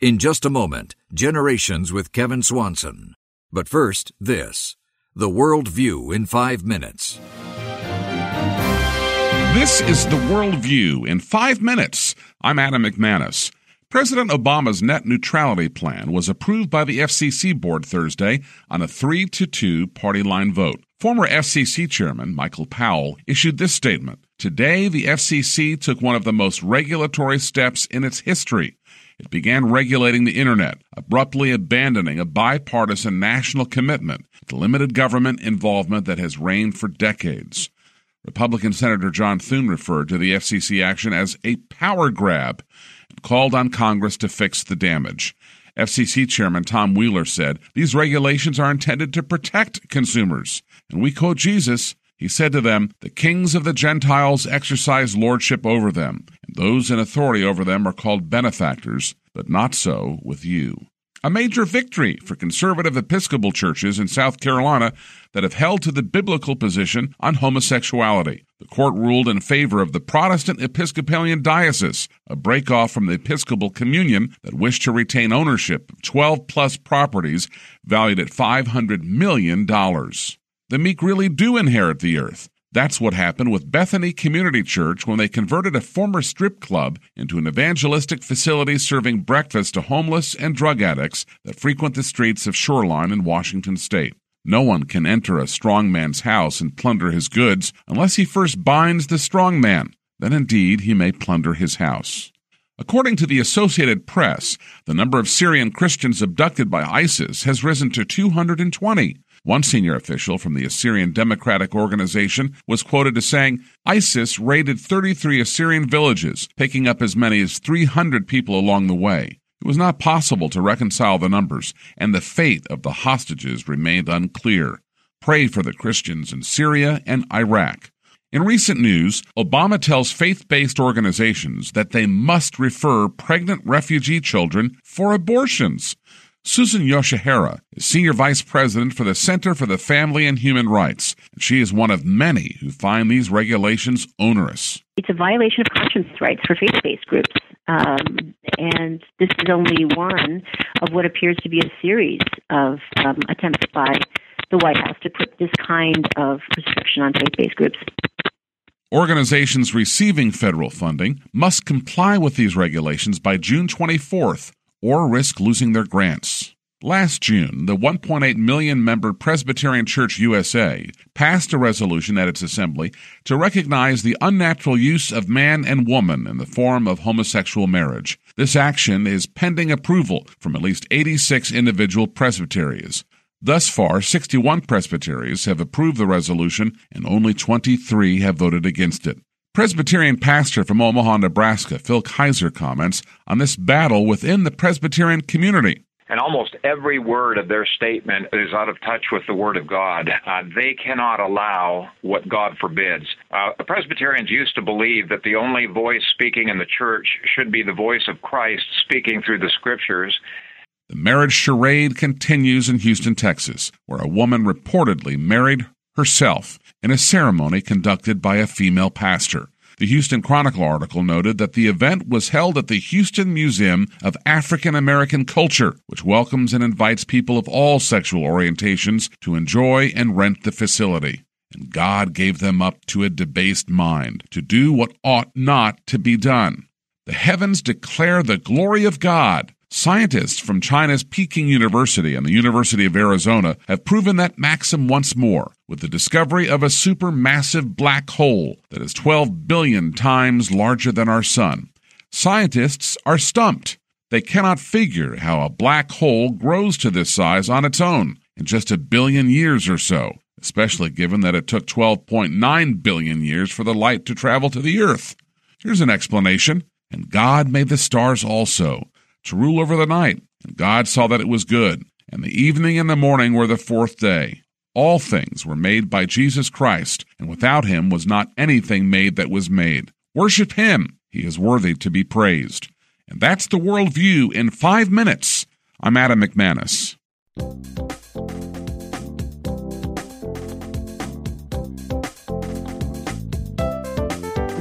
In just a moment, Generations with Kevin Swanson. But first, this. The World View in 5 minutes. This is The World View in 5 minutes. I'm Adam McManus. President Obama's net neutrality plan was approved by the FCC board Thursday on a 3-2 party line vote. Former FCC chairman Michael Powell issued this statement. Today, the FCC took one of the most regulatory steps in its history. It began regulating the Internet, abruptly abandoning a bipartisan national commitment to limited government involvement that has reigned for decades. Republican Senator John Thune referred to the FCC action as a power grab and called on Congress to fix the damage. FCC Chairman Tom Wheeler said, "These regulations are intended to protect consumers." And we quote Jesus. He said to them, "The kings of the Gentiles exercise lordship over them, and those in authority over them are called benefactors, but not so with you." A major victory for conservative Episcopal churches in South Carolina that have held to the biblical position on homosexuality. The court ruled in favor of the Protestant Episcopalian Diocese, a break-off from the Episcopal Communion that wished to retain ownership of 12-plus properties valued at $500 million. The meek really do inherit the earth. That's what happened with Bethany Community Church when they converted a former strip club into an evangelistic facility serving breakfast to homeless and drug addicts that frequent the streets of Shoreline in Washington state. No one can enter a strong man's house and plunder his goods unless he first binds the strong man. Then indeed he may plunder his house. According to the Associated Press, the number of Syrian Christians abducted by ISIS has risen to 220. One senior official from the Assyrian Democratic Organization was quoted as saying, "ISIS raided 33 Assyrian villages, picking up as many as 300 people along the way. It was not possible to reconcile the numbers, and the fate of the hostages remained unclear. Pray for the Christians in Syria and Iraq." In recent news, Obama tells faith-based organizations that they must refer pregnant refugee children for abortions. Susan Yoshihara is Senior Vice President for the Center for the Family and Human Rights. She is one of many who find these regulations onerous. It's a violation of conscience rights for faith-based groups. And this is only one of what appears to be a series of attempts by the White House to put this kind of restriction on faith-based groups. Organizations receiving federal funding must comply with these regulations by June 24th. Or risk losing their grants. Last June, the 1.8 million-member Presbyterian Church USA passed a resolution at its assembly to recognize the unnatural use of man and woman in the form of homosexual marriage. This action is pending approval from at least 86 individual presbyteries. Thus far, 61 presbyteries have approved the resolution, and only 23 have voted against it. Presbyterian pastor from Omaha, Nebraska, Phil Kaiser, comments on this battle within the Presbyterian community. And almost every word of their statement is out of touch with the Word of God. They cannot allow what God forbids. Presbyterians used to believe that the only voice speaking in the church should be the voice of Christ speaking through the Scriptures. The marriage charade continues in Houston, Texas, where a woman reportedly married herself in a ceremony conducted by a female pastor. The Houston Chronicle article noted that the event was held at the Houston Museum of African American Culture, which welcomes and invites people of all sexual orientations to enjoy and rent the facility. And God gave them up to a debased mind, to do what ought not to be done. The heavens declare the glory of God. Scientists from China's Peking University and the University of Arizona have proven that maxim once more with the discovery of a supermassive black hole that is 12 billion times larger than our sun. Scientists are stumped. They cannot figure how a black hole grows to this size on its own in just 1 billion years or so, especially given that it took 12.9 billion years for the light to travel to the Earth. Here's an explanation. And God made the stars also, to rule over the night. And God saw that it was good. And the evening and the morning were the fourth day. All things were made by Jesus Christ, and without him was not anything made that was made. Worship him. He is worthy to be praised. And that's the worldview in 5 minutes. I'm Adam McManus.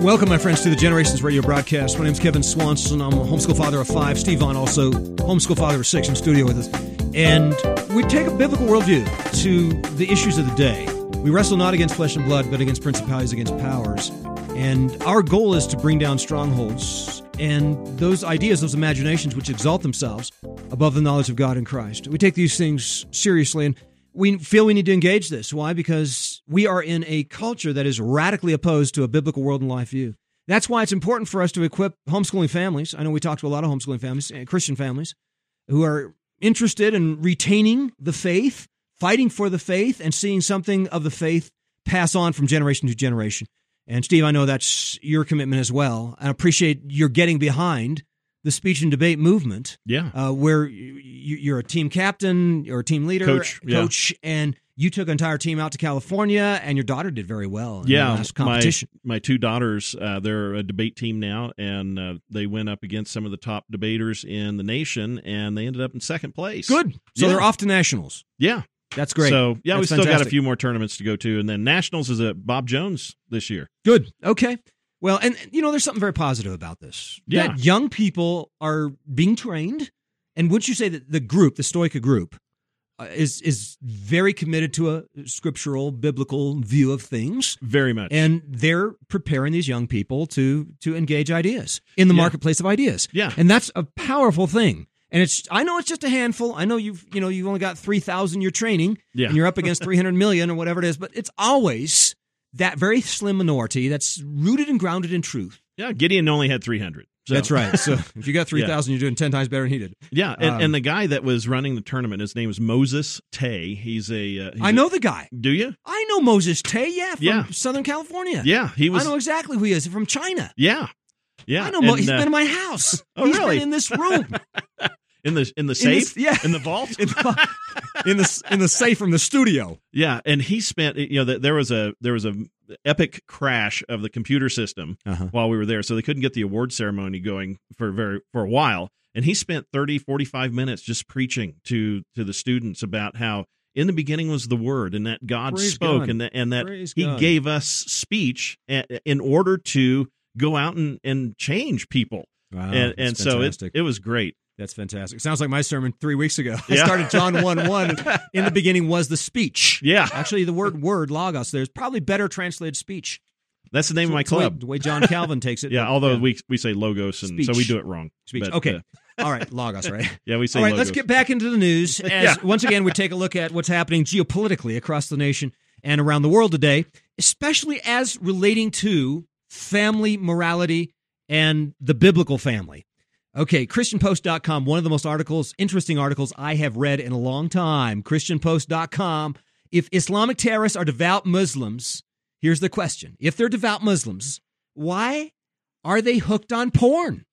Welcome, my friends, to the Generations Radio broadcast. My name is Kevin Swanson. I'm a homeschool father of 5. Steve Vaughn, also homeschool father of 6, in studio with us. And we take a biblical worldview to the issues of the day. We wrestle not against flesh and blood, but against principalities, against powers. And our goal is to bring down strongholds and those ideas, those imaginations which exalt themselves above the knowledge of God in Christ. We take these things seriously, and we feel we need to engage this. Why? Because we are in a culture that is radically opposed to a biblical world and life view. That's why it's important for us to equip homeschooling families. I know we talk to a lot of homeschooling families, Christian families, who are interested in retaining the faith, fighting for the faith, and seeing something of the faith pass on from generation to generation. And Steve, I know that's your commitment as well. I appreciate your getting behind the speech and debate movement. Yeah. Where you're a team captain, or a team leader, coach, and you took an entire team out to California, and your daughter did very well in the last competition. My 2 daughters, they're a debate team now, and they went up against some of the top debaters in the nation, and they ended up in second place. Good. So they're off to nationals. Yeah. That's great. So, That's we still fantastic. got a few more tournaments to go to, and then nationals is at Bob Jones this year. Good. Okay. Well, and there's something very positive about this. Yeah. That young people are being trained, and would you say that the group, the Stoica group, is very committed to a scriptural, biblical view of things? Very much. And they're preparing these young people to engage ideas in the marketplace of ideas. Yeah. And that's a powerful thing. And I know it's just a handful. I know you've only got 3,000 you're training, and you're up against 300 million or whatever it is, but it's always that very slim minority that's rooted and grounded in truth. Yeah, Gideon only had 300. So. That's right. So if you got 3,000, you're doing 10 times better than he did. Yeah, and the guy that was running the tournament, his name is Moses Tay. I know the guy. Do you? I know Moses Tay, from Southern California. Yeah, he was. I know exactly who he is, from China. Yeah. I know he's been in my house. Oh, he's really? been in this room. In the safe? In the vault? in the safe from the studio. Yeah, and he spent there was a epic crash of the computer system while we were there, so they couldn't get the award ceremony going for a while, and he spent 30-45 minutes just preaching to the students about how in the beginning was the Word, and that God spoke, and that He gave us speech in order to go out and change people. Wow, and so it was great. That's fantastic. Sounds like my sermon 3 weeks ago. I started John 1:1. In the beginning was the speech. Yeah. Actually, the word, logos, there's probably better translated speech. That's the name of my club. The way John Calvin takes it. Yeah, although we say logos, and so we do it wrong. Speech. But, okay. All right, logos, right? Yeah, we say all right, logos. let's get back into the news. Once again, we take a look at what's happening geopolitically across the nation and around the world today, especially as relating to family morality and the biblical family. Okay, ChristianPost.com, one of the most interesting articles I have read in a long time. ChristianPost.com. If Islamic terrorists are devout Muslims, here's the question. If they're devout Muslims, why are they hooked on porn?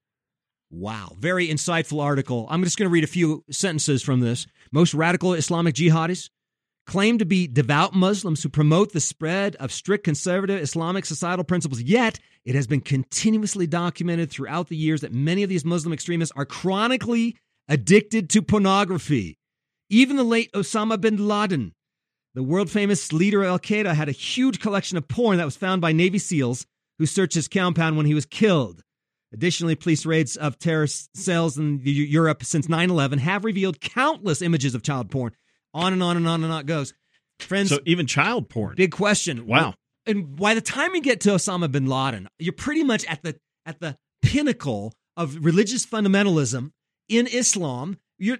Wow, very insightful article. I'm just going to read a few sentences from this. Most radical Islamic jihadis claim to be devout Muslims who promote the spread of strict conservative Islamic societal principles. Yet, it has been continuously documented throughout the years that many of these Muslim extremists are chronically addicted to pornography. Even the late Osama bin Laden, the world-famous leader of Al-Qaeda, had a huge collection of porn that was found by Navy SEALs who searched his compound when he was killed. Additionally, police raids of terrorist cells in Europe since 9/11 have revealed countless images of child porn. On and on and on and on it goes. Friends, so even child porn. Big question. Wow. And by the time you get to Osama bin Laden, you're pretty much at the pinnacle of religious fundamentalism in Islam.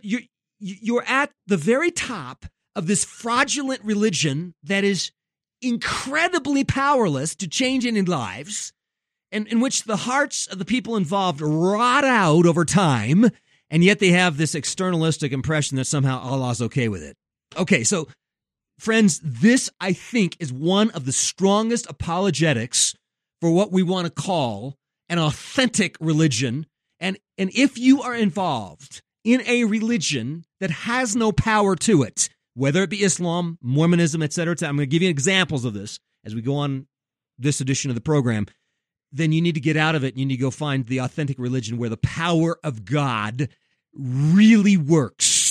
You're at the very top of this fraudulent religion that is incredibly powerless to change any lives, and in which the hearts of the people involved rot out over time, and yet they have this externalistic impression that somehow Allah's okay with it. Okay, so friends, this, I think, is one of the strongest apologetics for what we want to call an authentic religion. And if you are involved in a religion that has no power to it, whether it be Islam, Mormonism, etc., I'm going to give you examples of this as we go on this edition of the program, then you need to get out of it. You need to go find the authentic religion where the power of God really works.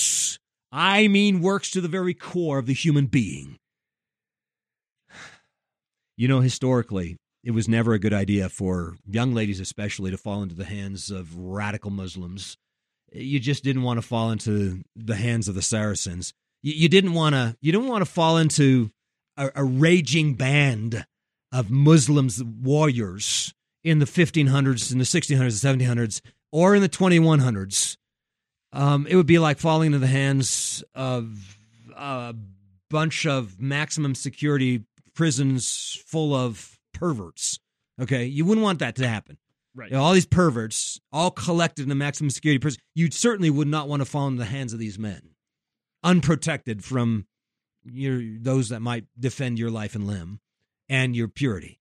I mean, works to the very core of the human being. You know, historically, it was never a good idea for young ladies especially to fall into the hands of radical Muslims. You just didn't want to fall into the hands of the Saracens. You didn't want to fall into a raging band of Muslims warriors in the 1500s, in the 1600s, 1700s, or in the 2100s. It would be like falling into the hands of a bunch of maximum security prisons full of perverts. Okay, you wouldn't want that to happen. Right. You know, all these perverts, all collected in a maximum security prison. You certainly would not want to fall into the hands of these men, unprotected from those that might defend your life and limb and your purity.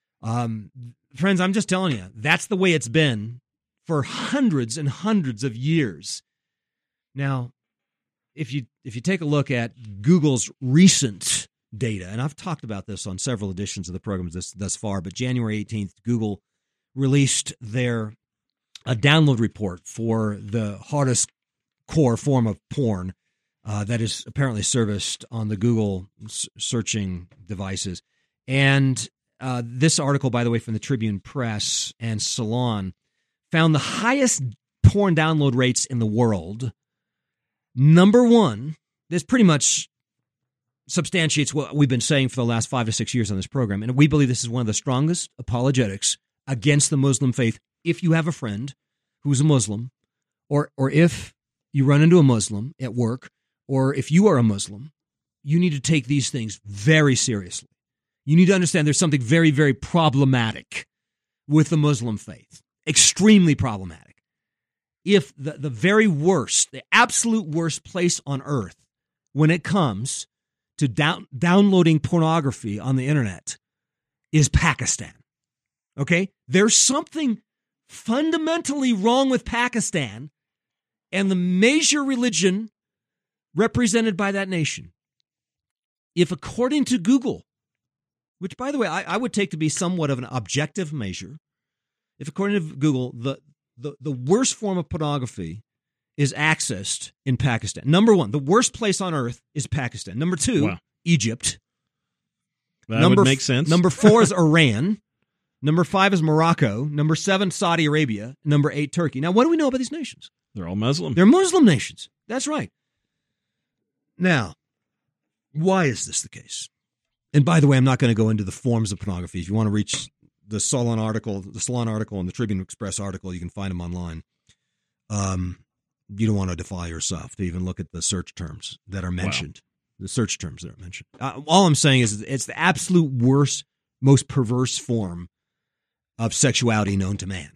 Friends, I'm just telling you, that's the way it's been for hundreds and hundreds of years. Now, if you take a look at Google's recent data, and I've talked about this on several editions of the program thus far, but January 18th, Google released their download report for the hardest core form of porn that is apparently serviced on the Google searching devices. And this article, by the way, from the Tribune Press and Salon, found the highest porn download rates in the world. Number one, this pretty much substantiates what we've been saying for the last 5 to 6 years on this program, and we believe this is one of the strongest apologetics against the Muslim faith. If you have a friend who's a Muslim, or if you run into a Muslim at work, or if you are a Muslim, you need to take these things very seriously. You need to understand there's something very, very problematic with the Muslim faith, extremely problematic. If the very worst, the absolute worst place on earth when it comes to downloading pornography on the internet is Pakistan, okay? There's something fundamentally wrong with Pakistan and the major religion represented by that nation. If according to Google, which, by the way, I would take to be somewhat of an objective measure, if according to Google, the worst form of pornography is accessed in Pakistan. Number one, the worst place on earth is Pakistan. Number two, wow. Egypt. That would make sense. Number 4 is Iran. Number 5 is Morocco. Number 7, Saudi Arabia. Number 8, Turkey. Now, what do we know about these nations? They're all Muslim. They're Muslim nations. That's right. Now, why is this the case? And by the way, I'm not going to go into the forms of pornography. If you want to reach the Salon article and the Tribune Express article, you can find them online. You don't want to defile yourself to even look at the search terms that are mentioned. Wow. The search terms that are mentioned. All I'm saying is it's the absolute worst, most perverse form of sexuality known to man.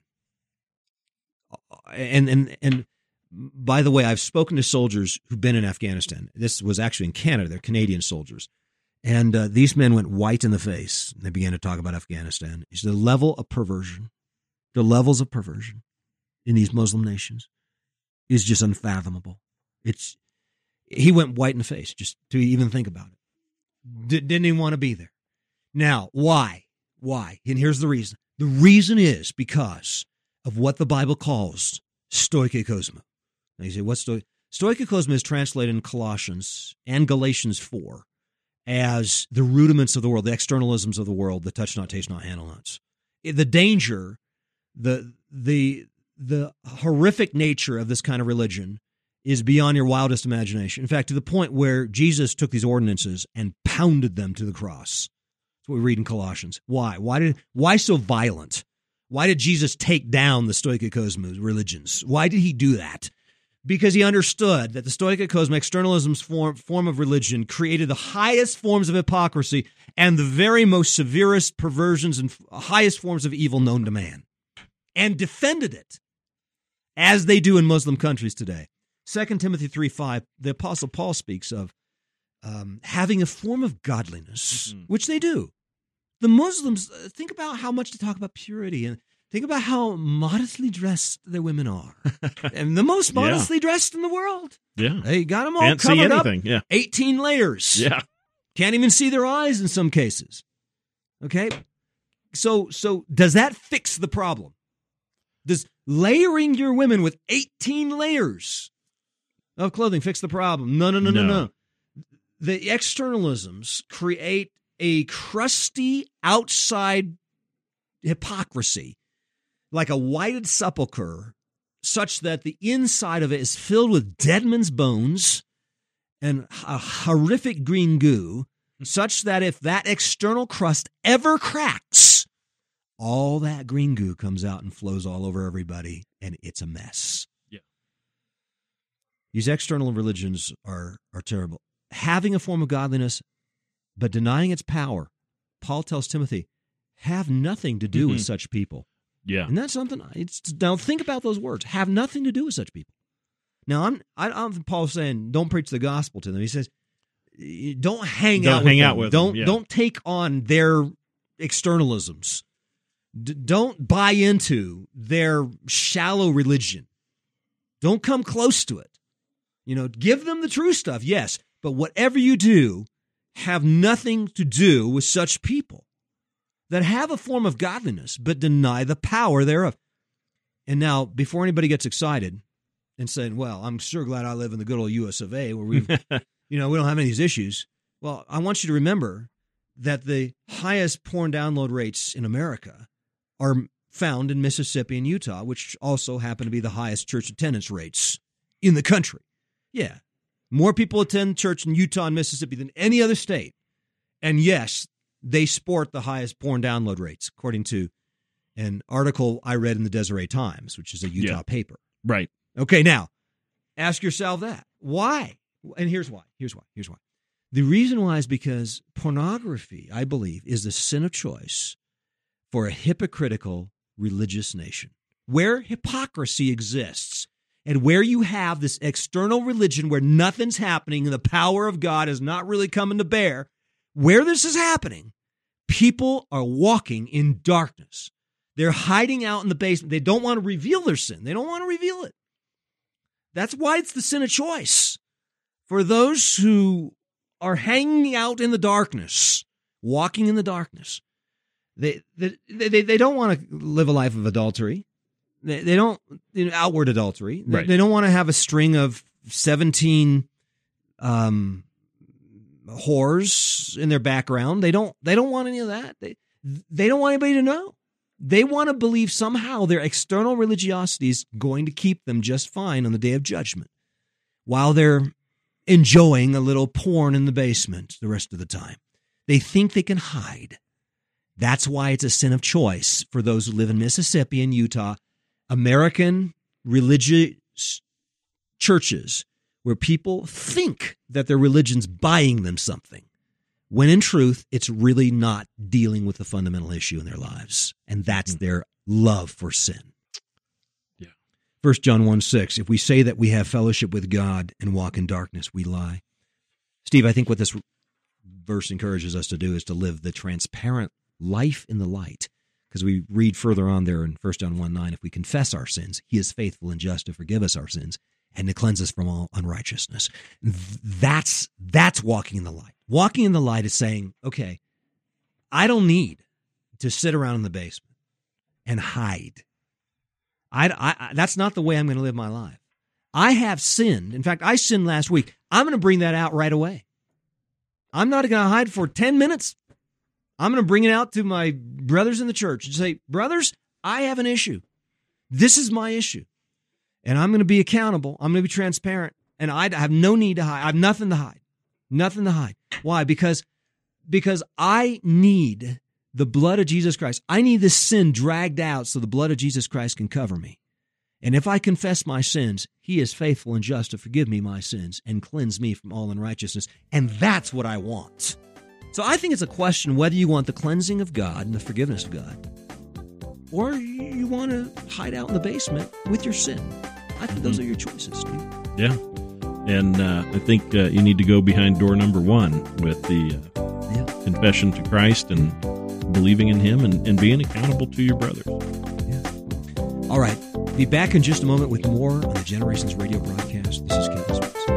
And by the way, I've spoken to soldiers who've been in Afghanistan. This was actually in Canada. They're Canadian soldiers. And these men went white in the face. And they began to talk about Afghanistan. It's the level of perversion, the levels of perversion in these Muslim nations is just unfathomable. He went white in the face just to even think about it. Didn't even want to be there. Now, why? Why? And here's the reason. The reason is because of what the Bible calls stoikosmo. Now you say, what's stoikosmo is translated in Colossians and Galatians 4 as the rudiments of the world, the externalisms of the world, the touch not, taste not, handle nots. The danger, the horrific nature of this kind of religion is beyond your wildest imagination. In fact, to the point where Jesus took these ordinances and pounded them to the cross. That's what we read in Colossians. Why? Why so violent? Why did Jesus take down the stoikosmo religions? Why did he do that? Because he understood that the stoikosmo, externalism's form of religion, created the highest forms of hypocrisy and the very most severest perversions and highest forms of evil known to man, and defended it, as they do in Muslim countries today. 2 Timothy 3:5, the Apostle Paul speaks of having a form of godliness, which they do. The Muslims, think about how much they talk about purity, and think about how modestly dressed their women are. And the most modestly dressed in the world. Yeah. They got them all Can't covered see anything. up. Yeah. 18 layers. Yeah. Can't even see their eyes in some cases. Okay? So does that fix the problem? Does layering your women with 18 layers of clothing fix the problem? No. The externalisms create a crusty outside hypocrisy, like a whited sepulcher, such that the inside of it is filled with dead men's bones and a horrific green goo, such that if that external crust ever cracks, all that green goo comes out and flows all over everybody, and it's a mess. Yeah. These external religions are terrible. Having a form of godliness, but denying its power, Paul tells Timothy, have nothing to do with such people. Yeah. And that's something, now think about those words, have nothing to do with such people. Now, I don't think Paul's saying don't preach the gospel to them. He says, don't hang out with them. Don't take on their externalisms. Don't buy into their shallow religion. Don't come close to it. Give them the true stuff, yes, but whatever you do, have nothing to do with such people that have a form of godliness but deny the power thereof. And now, before anybody gets excited and saying, well, I'm sure glad I live in the good old US of A where we don't have any of these issues. Well, I want you to remember that the highest porn download rates in America are found in Mississippi and Utah, which also happen to be the highest church attendance rates in the country. Yeah, more people attend church in Utah and Mississippi than any other state. And yes, they sport the highest porn download rates, according to an article I read in the Deseret Times, which is a Utah paper. Right. Okay, now, ask yourself that. Why? And here's why. The reason why is because pornography, I believe, is the sin of choice for a hypocritical religious nation. Where hypocrisy exists and where you have this external religion where nothing's happening and the power of God is not really coming to bear, where this is happening, people are walking in darkness. They're hiding out in the basement. They don't want to reveal their sin. They don't want to reveal it. That's why it's the sin of choice. For those who are hanging out in the darkness, walking in the darkness, they don't want to live a life of adultery. They don't outward adultery. Right. They don't want to have a string of 17 whores in their background. They don't want any of that. They don't want anybody to know. They want to believe somehow their external religiosity is going to keep them just fine on the day of judgment while they're enjoying a little porn in the basement the rest of the time. They think they can hide. That's why it's a sin of choice for those who live in Mississippi and Utah, American religious churches where people think that their religion's buying them something, when in truth, it's really not dealing with the fundamental issue in their lives, and that's their love for sin. Yeah. 1 John 1:6, if we say that we have fellowship with God and walk in darkness, we lie. Steve, I think what this verse encourages us to do is to live the transparent life in the light, because we read further on there in 1 John 1:9, if we confess our sins, he is faithful and just to forgive us our sins and to cleanse us from all unrighteousness. That's walking in the light. Walking in the light is saying, okay, I don't need to sit around in the basement and hide. That's not the way I'm going to live my life. I have sinned. In fact, I sinned last week. I'm going to bring that out right away. I'm not going to hide for 10 minutes. I'm going to bring it out to my brothers in the church and say, brothers, I have an issue. This is my issue. And I'm going to be accountable. I'm going to be transparent. And I have no need to hide. I have nothing to hide. Nothing to hide. Why? Because I need the blood of Jesus Christ. I need this sin dragged out so the blood of Jesus Christ can cover me. And if I confess my sins, he is faithful and just to forgive me my sins and cleanse me from all unrighteousness. And that's what I want. So I think it's a question whether you want the cleansing of God and the forgiveness of God, or you want to hide out in the basement with your sin. I think those are your choices, Steve. Yeah. And I think you need to go behind door number 1 with the confession to Christ and believing in him and being accountable to your brothers. Yeah. All right. Be back in just a moment with more on the Generations Radio broadcast. This is Kevin Swanson.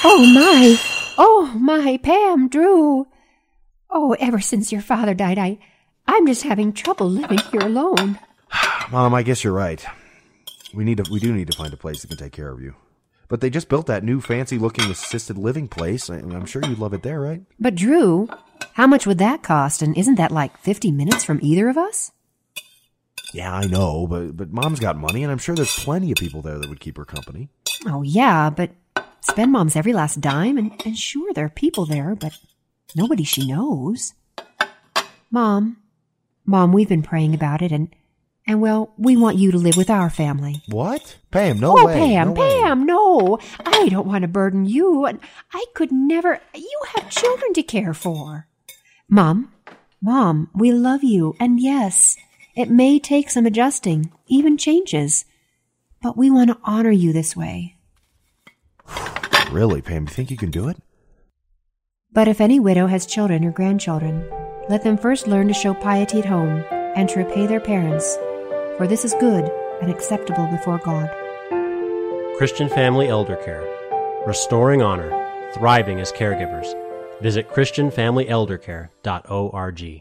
Oh, my, Pam, Drew. Oh, ever since your father died, I'm just having trouble living here alone. Mom, I guess you're right. We do need to find a place that can take care of you. But they just built that new fancy-looking assisted living place. I'm sure you'd love it there, right? But, Drew, how much would that cost? And isn't that like 50 minutes from either of us? Yeah, I know, but Mom's got money, and I'm sure there's plenty of people there that would keep her company. Oh, yeah, but spend Mom's every last dime, and sure, there are people there, but nobody she knows. Mom, we've been praying about it, and well, we want you to live with our family. What? Pam, no way. Pam, no. I don't want to burden you, and I could never. You have children to care for. Mom, we love you, and yes, it may take some adjusting, even changes, but we want to honor you this way. Really, Pam, you think you can do it? But if any widow has children or grandchildren, let them first learn to show piety at home and to repay their parents, for this is good and acceptable before God. Christian Family Elder Care. Restoring honor, thriving as caregivers. Visit ChristianFamilyElderCare.org.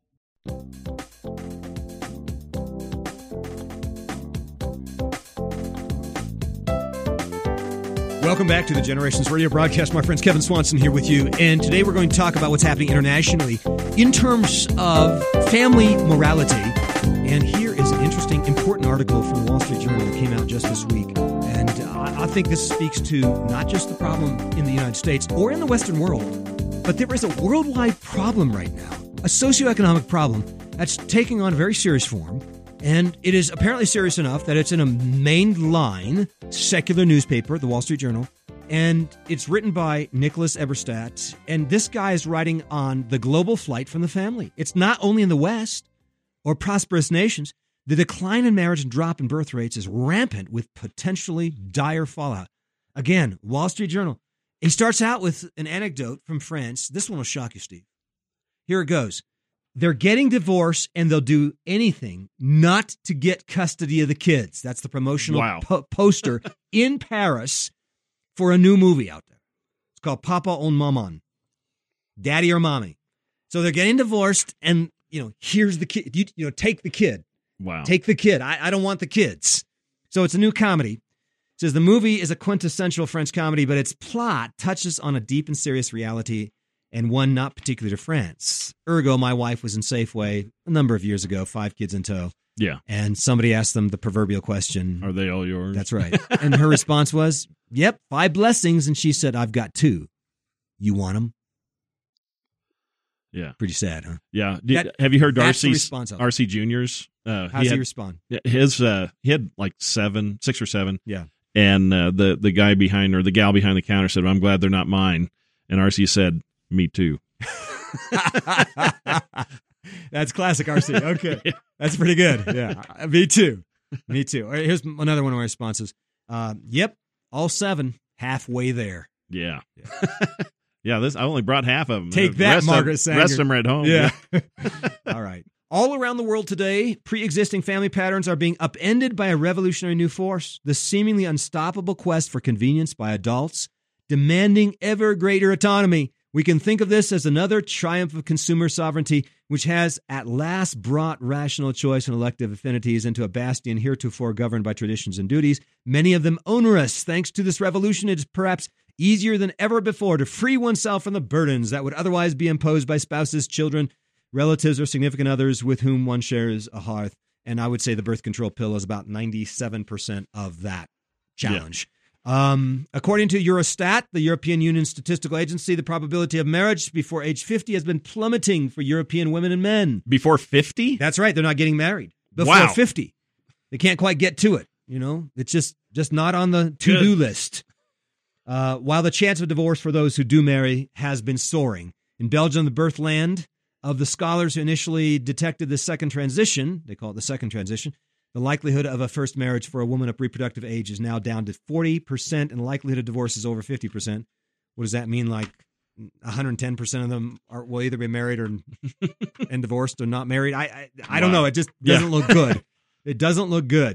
Welcome back to the Generations Radio broadcast. My friends, Kevin Swanson here with you. And today we're going to talk about what's happening internationally in terms of family morality. And here is an interesting, important article from the Wall Street Journal that came out just this week. And I think this speaks to not just the problem in the United States or in the Western world, but there is a worldwide problem right now, a socioeconomic problem that's taking on a very serious form. And it is apparently serious enough that it's in a mainline secular newspaper, the Wall Street Journal, and it's written by Nicholas Eberstadt. And this guy is writing on the global flight from the family. It's not only in the West or prosperous nations. The decline in marriage and drop in birth rates is rampant with potentially dire fallout. Again, Wall Street Journal. He starts out with an anecdote from France. This one will shock you, Steve. Here it goes. They're getting divorced, and they'll do anything not to get custody of the kids. That's the promotional poster in Paris for a new movie out there. It's called Papa ou Maman, Daddy or Mommy. So they're getting divorced, and here's the kid. Take the kid. Wow. Take the kid. I don't want the kids. So it's a new comedy. It says the movie is a quintessential French comedy, but its plot touches on a deep and serious reality, and one not particular to France. Ergo, my wife was in Safeway a number of years ago, 5 kids in tow. Yeah. And somebody asked them the proverbial question. Are they all yours? That's right. And her response was, yep, 5 blessings. And she said, I've got 2. You want them? Yeah. Pretty sad, huh? Yeah. Have you heard RC Jr.'s? How's he respond? He had like 6 or 7. Yeah. And the guy behind, or the gal behind the counter said, I'm glad they're not mine. And RC said, me too. That's classic RC. Okay. That's pretty good. Yeah. Me too. Me too. Here's another one of my responses. Yep. All 7 halfway there. Yeah. Yeah. I only brought half of them. Take that, Margaret Sanger. Rest of them are at home. Yeah. All right. All around the world today, pre-existing family patterns are being upended by a revolutionary new force, the seemingly unstoppable quest for convenience by adults, demanding ever greater autonomy. We can think of this as another triumph of consumer sovereignty, which has at last brought rational choice and elective affinities into a bastion heretofore governed by traditions and duties, many of them onerous. Thanks to this revolution, it is perhaps easier than ever before to free oneself from the burdens that would otherwise be imposed by spouses, children, relatives, or significant others with whom one shares a hearth. And I would say the birth control pill is about 97% of that challenge. Yeah. According to Eurostat, the European Union Statistical Agency, the probability of marriage before age 50 has been plummeting for European women and men. Before 50? That's right. They're not getting married before 50. They can't quite get to it. It's just not on the to-do list. While the chance of divorce for those who do marry has been soaring. In Belgium, the birthland of the scholars who initially detected the second transition, they call it the second transition, the likelihood of a first marriage for a woman of reproductive age is now down to 40%, and the likelihood of divorce is over 50%. What does that mean? Like 110% of them will either be married or and divorced or not married? I don't know. It just doesn't look good. It doesn't look good.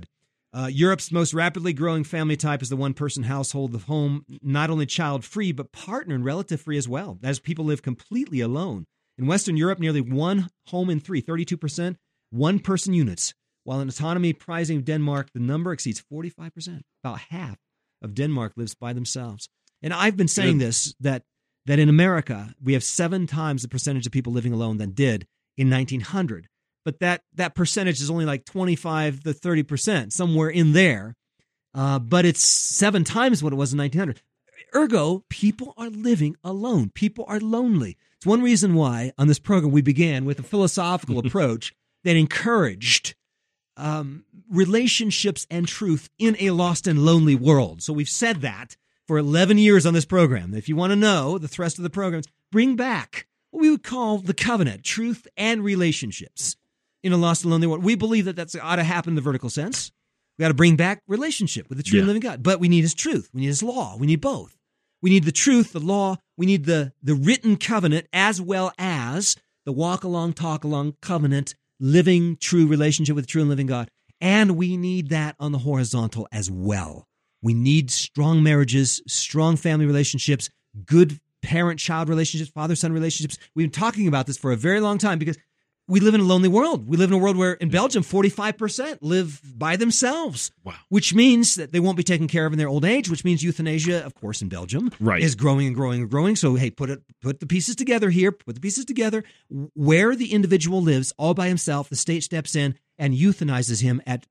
Europe's most rapidly growing family type is the one-person household, the home, not only child-free, but partner and relative-free as well, as people live completely alone. In Western Europe, nearly one home in three, 32%, one-person units, while in autonomy-prizing Denmark, the number exceeds 45%. About half of Denmark lives by themselves. And I've been saying this, that in America, we have 7 times the percentage of people living alone than did in 1900. But that percentage is only like 25 to 30%, somewhere in there. But it's 7 times what it was in 1900. Ergo, people are living alone. People are lonely. It's one reason why on this program we began with a philosophical approach that encouraged relationships and truth in a lost and lonely world. So we've said that for 11 years on this program. If you want to know the thrust of the program, bring back what we would call the covenant, truth and relationships in a lost and lonely world. We believe that that's ought to happen in the vertical sense. We got to bring back relationship with the true and living God. But we need his truth. We need his law. We need both. We need the truth, the law. We need the written covenant as well as the walk along, talk along covenant, living true relationship with the true and living God. And we need that on the horizontal as well. We need strong marriages, strong family relationships, good parent-child relationships, father-son relationships. We've been talking about this for a very long time because we live in a lonely world. We live in a world where in Belgium, 45% live by themselves. Wow. Which means that they won't be taken care of in their old age, which means euthanasia, of course, in Belgium, is growing and growing and growing. So, hey, put the pieces together here, put the pieces together. Where the individual lives all by himself, the state steps in and euthanizes him at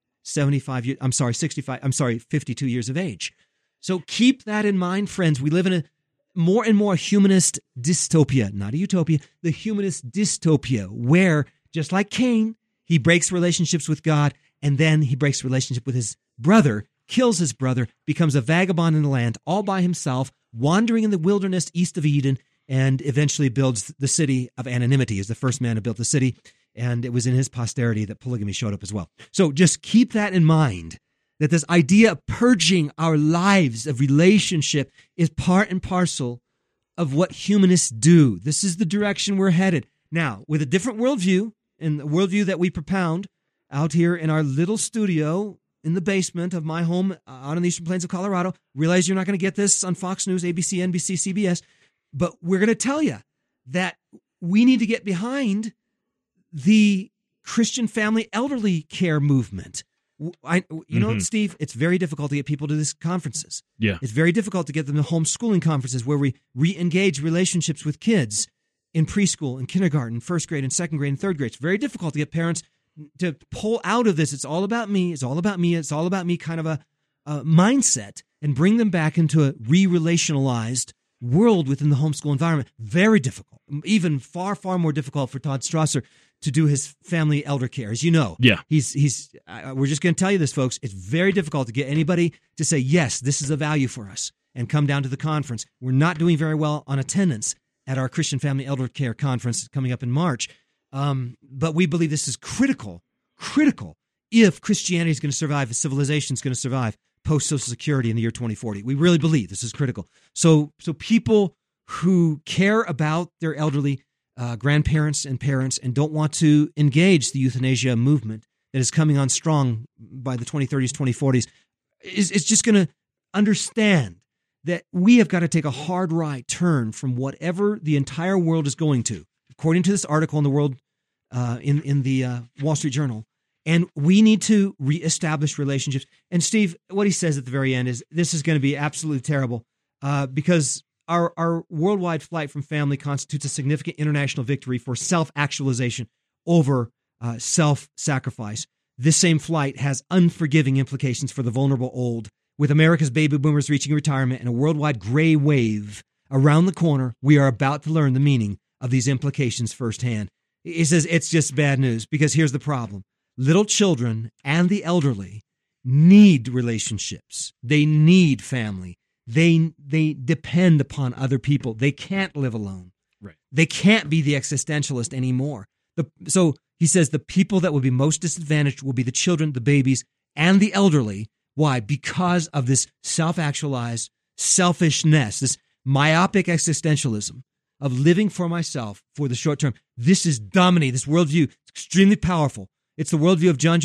52 years of age. So keep that in mind, friends. We live in a more and more humanist dystopia, not a utopia, the humanist dystopia, where, just like Cain, he breaks relationships with God, and then he breaks relationship with his brother, kills his brother, becomes a vagabond in the land all by himself, wandering in the wilderness east of Eden, and eventually builds the city of anonymity. He's the first man to build the city, and it was in his posterity that polygamy showed up as well. So just keep that in mind, that this idea of purging our lives of relationship is part and parcel of what humanists do. This is the direction we're headed. Now, with a different worldview, and the worldview that we propound out here in our little studio in the basement of my home out on the Eastern Plains of Colorado, realize you're not going to get this on Fox News, ABC, NBC, CBS, but we're going to tell you that we need to get behind the Christian family elderly care movement. You know, Steve, it's very difficult to get people to these conferences. Yeah. It's very difficult to get them to homeschooling conferences where we re-engage relationships with kids in preschool and kindergarten, first grade and second grade and third grade. It's very difficult to get parents to pull out of this. It's all about me. It's all about me. It's all about me kind of a mindset and bring them back into a re-relationalized world within the homeschool environment. Very difficult. Even far, far more difficult for Todd Strasser to do his family elder care. As you know, he's. We're just going to tell you this, folks. It's very difficult to get anybody to say, yes, this is a value for us and come down to the conference. We're not doing very well on attendance at our Christian Family Elder Care Conference coming up in March. But we believe this is critical if Christianity is going to survive, if civilization is going to survive post-Social Security in the year 2040. We really believe this is critical. So people who care about their elderly grandparents and parents and don't want to engage the euthanasia movement that is coming on strong by the 2030s, 2040s, is just going to understand that we have got to take a hard right turn from whatever the entire world is going to, according to this article in the World, in the Wall Street Journal. And we need to reestablish relationships. And Steve, what he says at the very end is this is going to be absolutely terrible because our worldwide flight from family constitutes a significant international victory for self-actualization over self-sacrifice. This same flight has unforgiving implications for the vulnerable old. With America's baby boomers reaching retirement and a worldwide gray wave around the corner, we are about to learn the meaning of these implications firsthand. He says it's just bad news because here's the problem. Little children and the elderly need relationships. They need family. They depend upon other people. They can't live alone. Right. They can't be the existentialist anymore. So he says the people that will be most disadvantaged will be the children, the babies, and the elderly. Why? Because of this self-actualized selfishness, this myopic existentialism of living for myself for the short term. This is dominating, this worldview. It's extremely powerful. It's the worldview of Jean-Jacques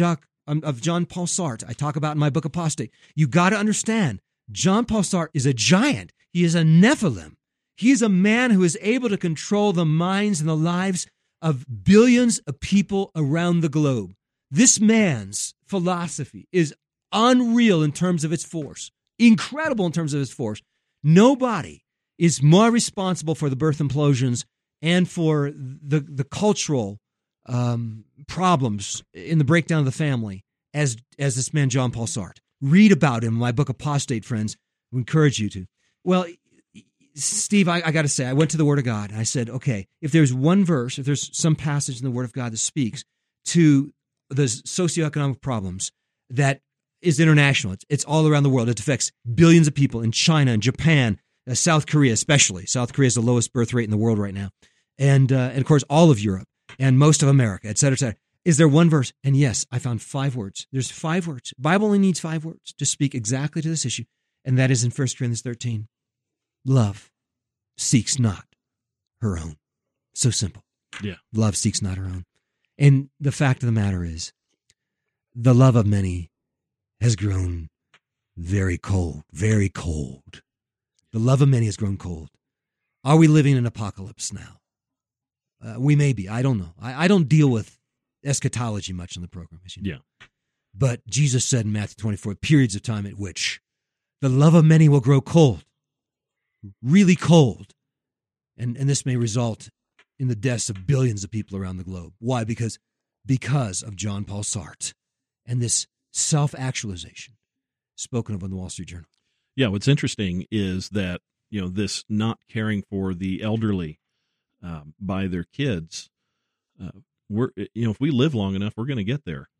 of John Paul Sartre, I talk about in my book Apostate. You got to understand, John Paul Sartre is a giant. He is a Nephilim. He is a man who is able to control the minds and the lives of billions of people around the globe. This man's philosophy is unreal in terms of its force, incredible in terms of its force. Nobody is more responsible for the birth implosions and for the cultural problems in the breakdown of the family as this man, John Paul Sartre. Read about him in my book, Apostate, friends. I encourage you to. Well, Steve, I got to say, I went to the Word of God, and I said, okay, if there's one verse, if there's some passage in the Word of God that speaks to the socioeconomic problems that is international, it's all around the world, it affects billions of people in China and Japan, South Korea especially. South Korea is the lowest birth rate in the world right now. And of course, all of Europe and most of America, et cetera, et cetera. Is there one verse? And yes, I found 5 words. There's 5 words. The Bible only needs 5 words to speak exactly to this issue, and that is in 1 Corinthians 13. Love seeks not her own. So simple. Yeah. Love seeks not her own. And the fact of the matter is, the love of many has grown very cold, very cold. The love of many has grown cold. Are we living in an apocalypse now? We may be. I don't know. I don't deal with eschatology much on the program, as you know. Yeah. But Jesus said in Matthew 24, periods of time at which the love of many will grow cold, really cold. And this may result in the deaths of billions of people around the globe. Why? Because of John Paul Sartre and this self-actualization spoken of in the Wall Street Journal. Yeah, what's interesting is that, this not caring for the elderly by their kids, if we live long enough, we're going to get there.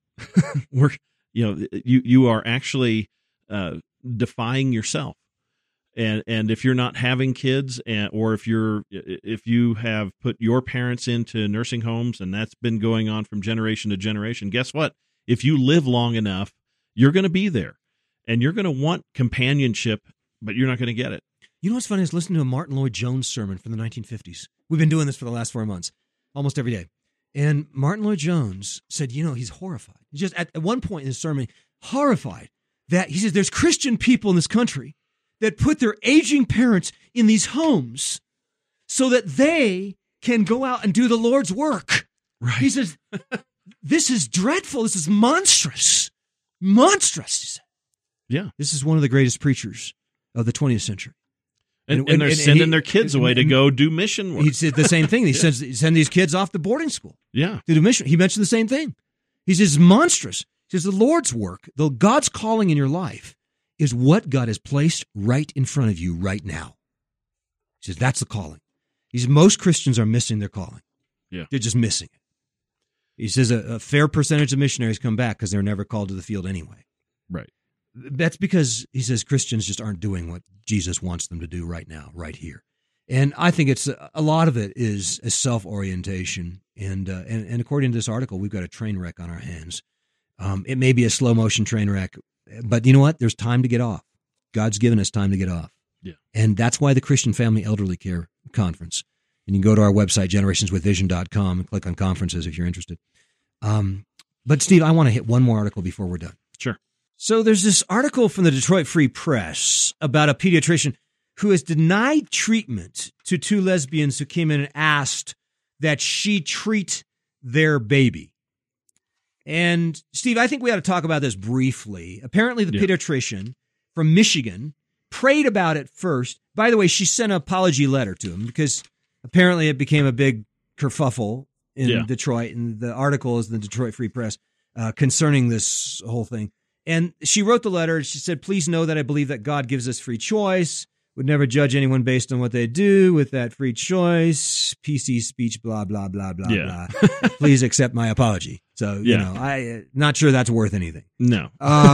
You are actually defying yourself. And if you're not having kids, or if you have put your parents into nursing homes, and that's been going on from generation to generation, guess what? If you live long enough, you're going to be there, and you're going to want companionship, but you're not going to get it. You know what's funny is listening to a Martin Lloyd-Jones sermon from the 1950s. We've been doing this for the last 4 months, almost every day. And Martin Lloyd-Jones said, he's horrified. He's just at one point in his sermon, horrified that he says there's Christian people in this country that put their aging parents in these homes so that they can go out and do the Lord's work. Right. He says, this is dreadful. This is monstrous. Monstrous, he said. Yeah. This is one of the greatest preachers of the 20th century. And they're sending their kids away to go do mission work. He said the same thing. He send these kids off to boarding school. Yeah. To do mission. He mentioned the same thing. He says, monstrous. He says, the Lord's work, God's calling in your life, is what God has placed right in front of you right now. He says, that's the calling. He says, most Christians are missing their calling. Yeah. They're just missing it. He says a fair percentage of missionaries come back because they're never called to the field anyway. Right. That's because, he says, Christians just aren't doing what Jesus wants them to do right now, right here. And I think it's a lot of it is a self-orientation. And according to this article, we've got a train wreck on our hands. It may be a slow-motion train wreck, but you know what? There's time to get off. God's given us time to get off. Yeah. And that's why the Christian Family Elderly Care Conference. And you can go to our website, generationswithvision.com, and click on conferences if you're interested. But, Steve, I want to hit one more article before we're done. Sure. So there's this article from the Detroit Free Press about a pediatrician who has denied treatment to 2 lesbians who came in and asked that she treat their baby. And, Steve, I think we ought to talk about this briefly. Apparently, the pediatrician from Michigan prayed about it first. By the way, she sent an apology letter to him because apparently it became a big kerfuffle in Detroit, and the article is in the Detroit Free Press concerning this whole thing. And she wrote the letter. She said, please know that I believe that God gives us free choice, would never judge anyone based on what they do with that free choice, PC speech, blah, blah, blah, blah, blah. Please accept my apology. So, I'm not sure that's worth anything. No.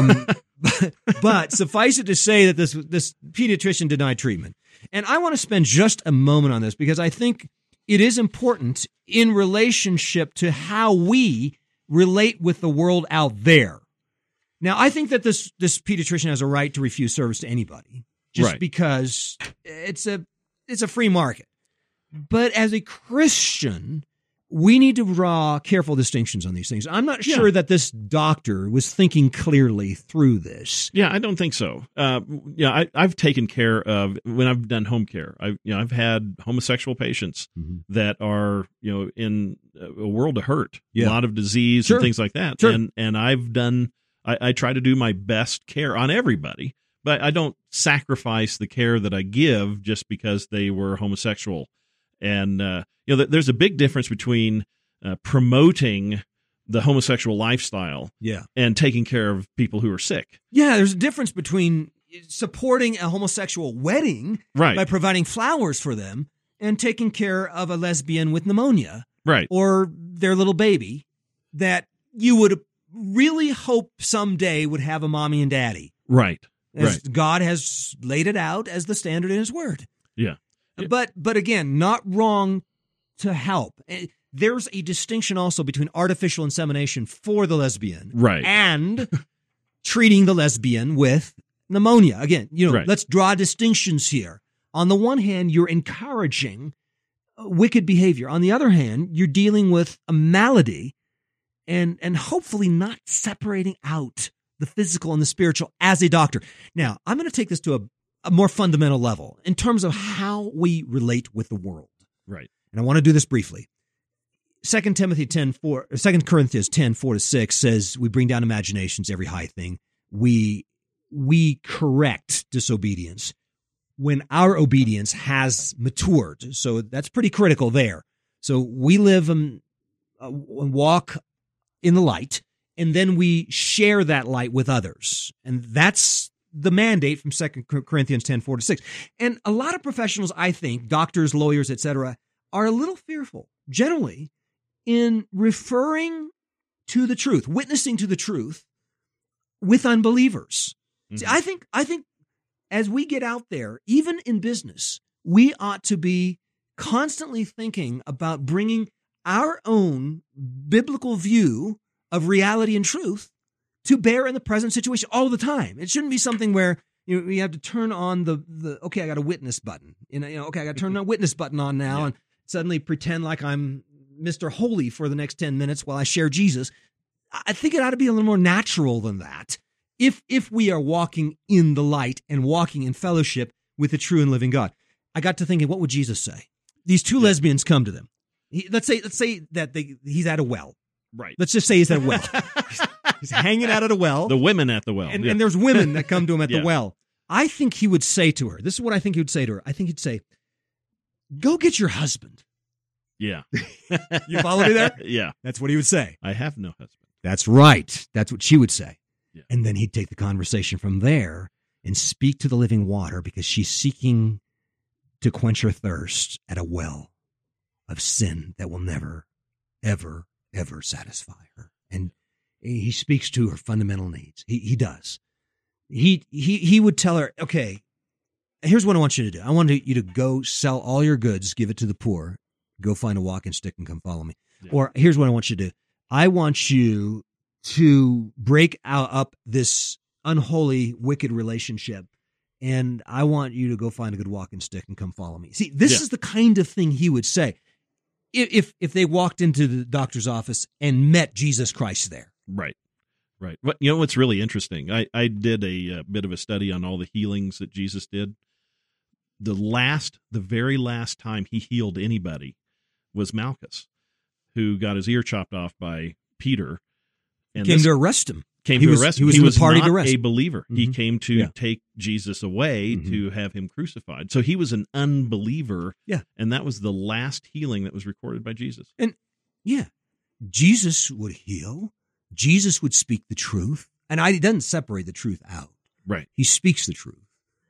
But suffice it to say that this pediatrician denied treatment. And I want to spend just a moment on this because I think it is important in relationship to how we relate with the world out there. Now, I think that this pediatrician has a right to refuse service to anybody just because it's a free market. But as a Christian, we need to draw careful distinctions on these things. I'm not sure that this doctor was thinking clearly through this. Yeah, I don't think so. I've taken care of, when I've done home care, I've had homosexual patients that are, in a world of hurt, a lot of disease and things like that. Sure. And I try to do my best care on everybody, but I don't sacrifice the care that I give just because they were homosexual. And, there's a big difference between promoting the homosexual lifestyle and taking care of people who are sick. Yeah, there's a difference between supporting a homosexual wedding by providing flowers for them and taking care of a lesbian with pneumonia or their little baby that you would really hope someday would have a mommy and daddy. Right. God has laid it out as the standard in His Word. Yeah. But again, not wrong to help. There's a distinction also between artificial insemination for the lesbian and treating the lesbian with pneumonia. Again, let's draw distinctions here. On the one hand, you're encouraging wicked behavior. On the other hand, you're dealing with a malady and hopefully not separating out the physical and the spiritual as a doctor. Now, I'm going to take this to a more fundamental level in terms of how we relate with the world. Right. And I want to do this briefly. 2 Corinthians 10:4-6 says we bring down imaginations, every high thing. We correct disobedience when our obedience has matured. So that's pretty critical there. So we live and walk in the light, and then we share that light with others. And that's the mandate from 2 Corinthians 10:4-6. And a lot of professionals, I think, doctors, lawyers, etc., are a little fearful, generally, in referring to the truth, witnessing to the truth with unbelievers. See, I think as we get out there, even in business, we ought to be constantly thinking about bringing our own biblical view of reality and truth to bear in the present situation all the time. It shouldn't be something where you have to turn on the okay, I got a witness button. Okay, I got to turn a witness button on now and suddenly pretend like I'm Mr. Holy for the next 10 minutes while I share Jesus. I think it ought to be a little more natural than that. If we are walking in the light and walking in fellowship with the true and living God. I got to thinking, what would Jesus say? These two lesbians come to them. Let's say that he's at a well. Right. Let's just say he's at a well. He's hanging out at a well. The women at the well. And there's women that come to him at the well. I think he would say to her, this is what I think he would say to her. I think he'd say, go get your husband. Yeah. You follow me there? Yeah. That's what he would say. I have no husband. That's right. That's what she would say. Yeah. And then he'd take the conversation from there and speak to the living water because she's seeking to quench her thirst at a well of sin that will never, ever, ever satisfy her. And he speaks to her fundamental needs. He does. He would tell her, okay, here's what I want you to do. I want you to go sell all your goods, give it to the poor, go find a walking stick and come follow me. Yeah. Or here's what I want you to do. I want you to break up this unholy, wicked relationship, and I want you to go find a good walking stick and come follow me. See, this is the kind of thing he would say if they walked into the doctor's office and met Jesus Christ there. Right. Right. But you know what's really interesting? I did a bit of a study on all the healings that Jesus did. The very last time he healed anybody was Malchus, who got his ear chopped off by Peter. And came to arrest him. He was in the party not to arrest. A believer. Mm-hmm. He came to take Jesus away to have him crucified. So he was an unbeliever. Yeah. And that was the last healing that was recorded by Jesus. And Jesus would heal. Jesus would speak the truth. And he doesn't separate the truth out. Right. He speaks the truth.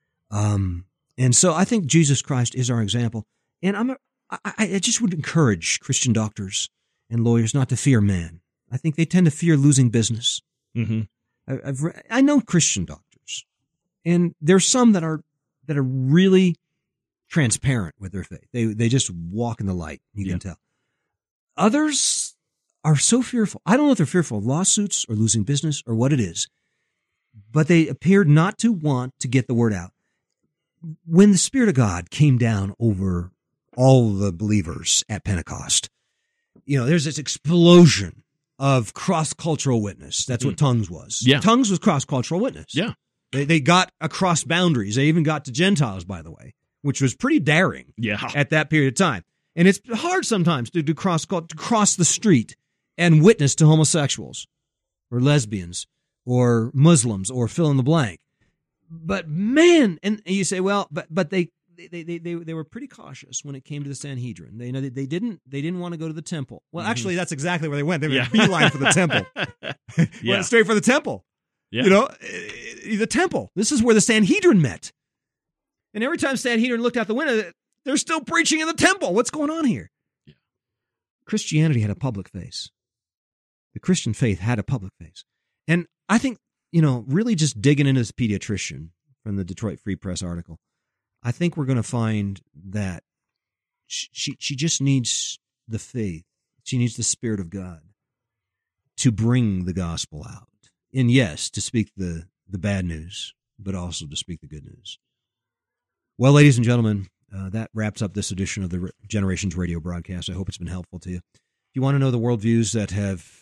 And so I think Jesus Christ is our example. And I just would encourage Christian doctors and lawyers not to fear man. I think they tend to fear losing business. Mm-hmm. I know Christian doctors, and there's some that are really transparent with their faith. They just walk in the light. You can tell. Others are so fearful. I don't know if they're fearful of lawsuits or losing business or what it is, but they appeared not to want to get the word out. When the Spirit of God came down over all the believers at Pentecost, there's this explosion of cross-cultural witness. That's what Tongues was. Yeah. Tongues was cross-cultural witness. Yeah. They got across boundaries. They even got to Gentiles, by the way, which was pretty daring at that period of time. And it's hard sometimes to cross the street and witness to homosexuals or lesbians or Muslims or fill in the blank. But man, and you say, well, but they were pretty cautious when it came to the Sanhedrin. They didn't want to go to the temple. Well, actually, that's exactly where they went. They were beeline for the temple. Went straight for the temple. Yeah. The temple. This is where the Sanhedrin met. And every time Sanhedrin looked out the window, they're still preaching in the temple. What's going on here? Yeah. Christianity had a public face. The Christian faith had a public face. And I think, really just digging into this pediatrician from the Detroit Free Press article, I think we're going to find that she just needs the faith. She needs the Spirit of God to bring the gospel out. And yes, to speak the bad news, but also to speak the good news. Well, ladies and gentlemen, that wraps up this edition of the Generations Radio broadcast. I hope it's been helpful to you. If you want to know the worldviews that have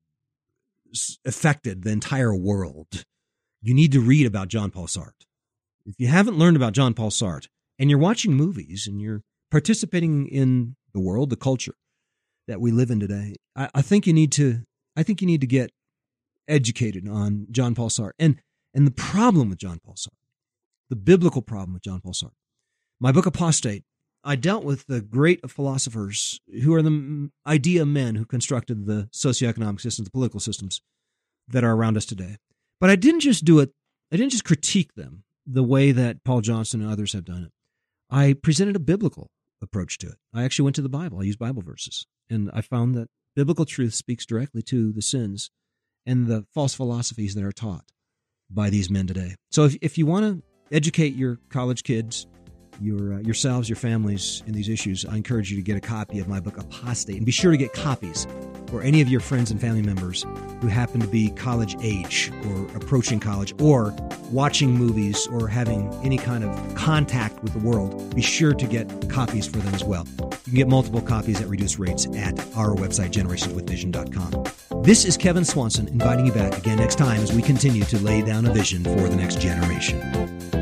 affected the entire world, you need to read about John Paul Sartre. If you haven't learned about John Paul Sartre and you're watching movies and you're participating in the world, the culture that we live in today, I think you need to get educated on John Paul Sartre and the problem with John Paul Sartre, the biblical problem with John Paul Sartre. My book, Apostate, I dealt with the great philosophers who are the idea men who constructed the socioeconomic systems, the political systems that are around us today. But I didn't just do it. I didn't just critique them the way that Paul Johnson and others have done it. I presented a biblical approach to it. I actually went to the Bible. I used Bible verses. And I found that biblical truth speaks directly to the sins and the false philosophies that are taught by these men today. So if you want to educate your college kids, yourselves, your families in these issues, I encourage you to get a copy of my book, Apostate. And be sure to get copies for any of your friends and family members who happen to be college age or approaching college or watching movies or having any kind of contact with the world. Be sure to get copies for them as well. You can get multiple copies at reduced rates at our website, generationswithvision.com. This is Kevin Swanson inviting you back again next time as we continue to lay down a vision for the next generation.